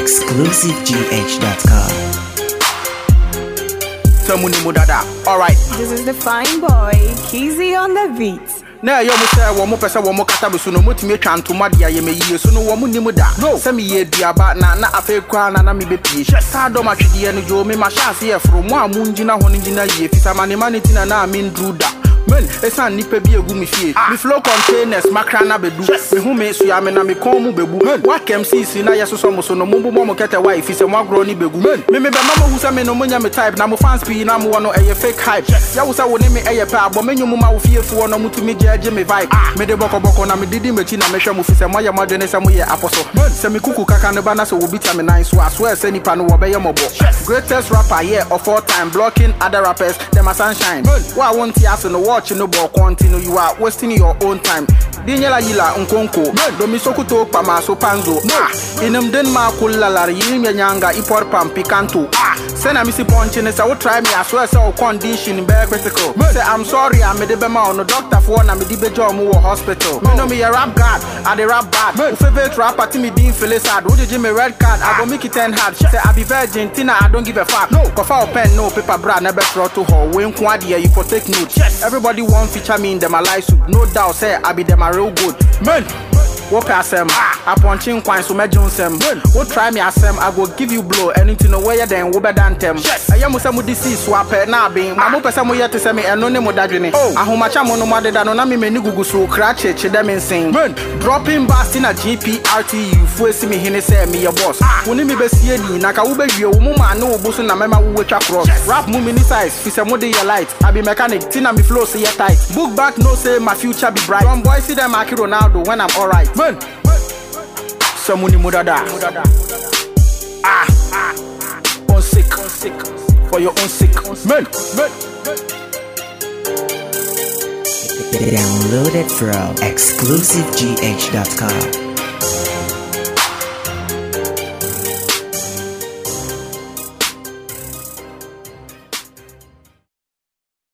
ExclusiveGH.com. Samuni Mudada. Alright. This is the fine boy, Kizzy on the beat. Na yo mo say wo mo pese wo mo kata be so no motumi twa ntoma de aye meyi so no wo mo nim da se me ye duaba na afa kwa na me be pie sa do ma twede no jo me ma sha se ye fro mo amungina ho no ngina ye fisa mane maniti na me ndru da men esa nipa bi egu me fie me flow containers makra na bedu me hu me so ya me na me kon mu bebu wa kem sisi na yeso so mo so no mo mo kete wa fisa mo agro ni begu me be mama hu sa me no monya me type na mo fans bi na mo no eye fake hype ya wo sa wo ne me eye pa abo menyu mu ma wo fie fu no mutumi je me vibe me de boko na me didi mechi na me hwe mo fisa mo ya mo de ne se mo ye aposo se me kuku kaka ne ba na so wo bita me nine so aso e se nipa no wo be ye mobo greatest rapper here of all time blocking other rappers them a sunshine wa won't ya so no watch no ball continue you are wasting your own time dinyela yila nkonko do mi sokuto pa ma so panzo inum den ma kullalar yim ya nyanga ipor pam picanto sena mi si ponche ne sa wo try me as well so condition be critical say I'm sorry I made be ma no doctor for na me di be job mo hospital me no me a rap god I dey rap bad who favorite rapper to me being feel sad who dey me red card I go make it 10 hard say I be virgin tina I don't give a fuck no cover pen no paper bra na be throw to her when kwa dia you for take note everybody want feature me in them alive soup no doubt say I be them a real good man what pass them I punching quine so me Jonesem what try me asem I go give you blow anything no way then wo be dan tem I am some disease swap na bin mamu pesa mo yete se me eno ne mo dadwene ahomacha mo no mo deda no na me mani gugu so kra cheche dem insane dropping bass in a GPRTU fuesi me hine say me your boss woni me be sie ni na ka wo be wie wo mo ma na wo boso na mema wo twa cross rap mu mini size fi se mo de your light I be mechanic tina me flow say tight book back no say my future be bright some boys see them like Ronaldo when I'm alright man Samuni Mudada on sick for your own sick man Download it from ExclusiveGH.com.